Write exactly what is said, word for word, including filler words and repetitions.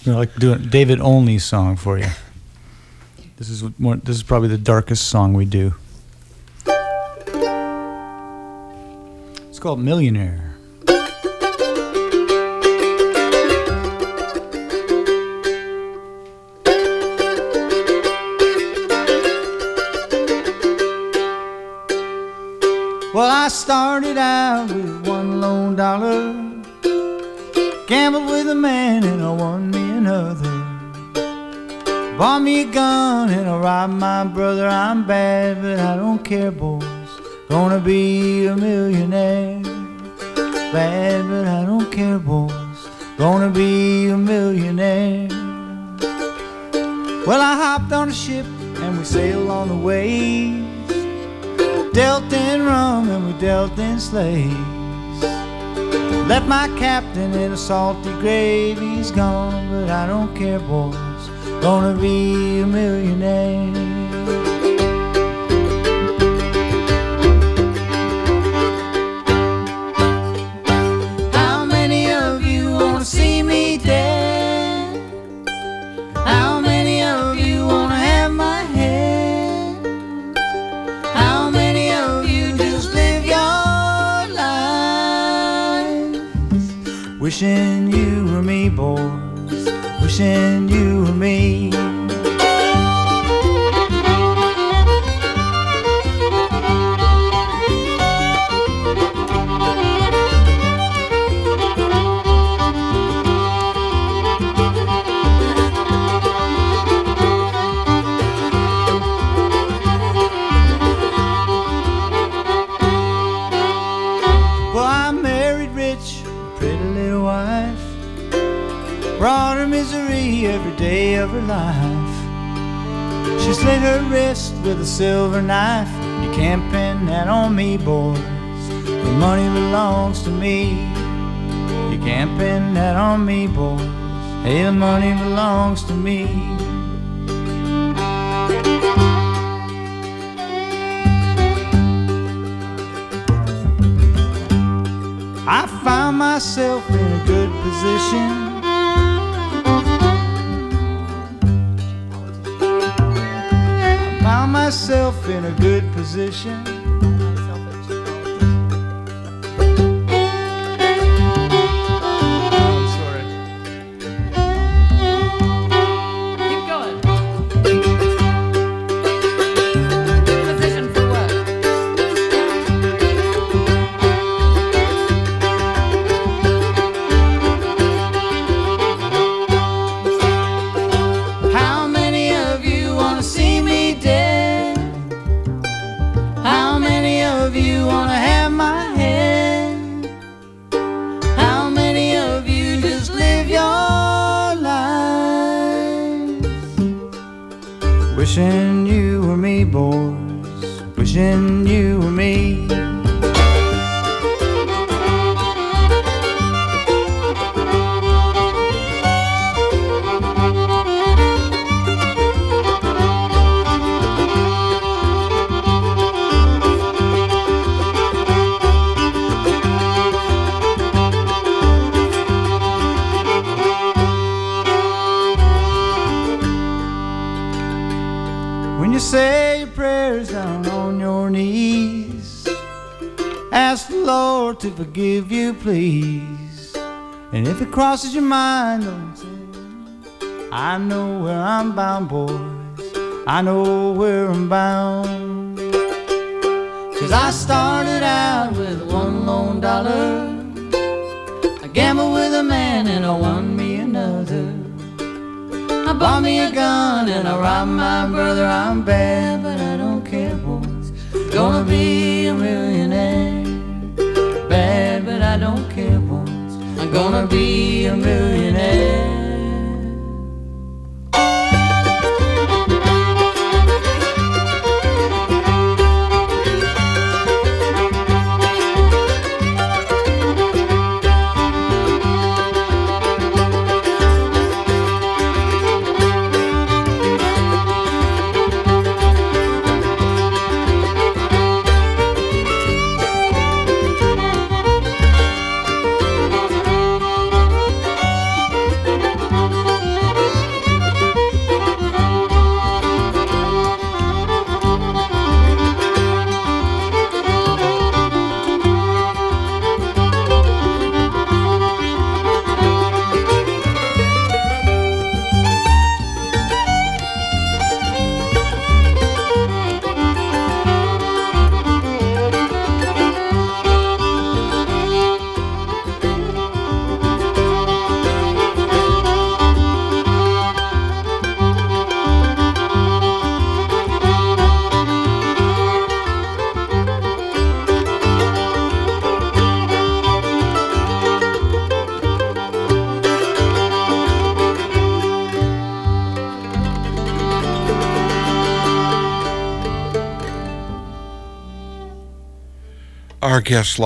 You know, like doing David Olney's song for you. This is more, this is probably the darkest song we do. It's called Millionaire. Well, I started out with one lone dollar, gambled with a man and I won me another. Bought me a gun and I robbed my brother. I'm bad, but I don't care, boys. Gonna be a millionaire. Bad, but I don't care, boys. Gonna be a millionaire. Well, I hopped on a ship and we sailed on the waves. Dealt in rum and we dealt in slaves. Left my captain in a salty grave. He's gone, but I don't care, boys. Gonna be a millionaire. How many of you wanna see me dead? How many of you wanna have my head? How many of you just live your lives wishing you were me, boys, wishing you were me? Well, I married rich, pretty little wife, brought her misery every day of her life. She slit her wrist with a silver knife. You can't pin that on me, boys. The money belongs to me. You can't pin that on me, boys. Hey, the money belongs to me. I found myself in a good position. Found myself in a good position. I'm sorry. Keep going. Position for what? How many of you wanna see me dead? How many of you wanna have my head? How many of you just live your life Wishing you were me, boys, wishing you were me. When you say your prayers down on your knees, ask the Lord to forgive you, please. And if it crosses your mind, don't say, I know where I'm bound, boys, I know where I'm bound. Cause I started out with one lone dollar, I gambled with a man and I won me another. I bought me a gun and I robbed my brother. I'm bad, but I don't care, boys. Gonna be a millionaire. Bad, but I don't care, boys. I'm gonna be a millionaire. our guest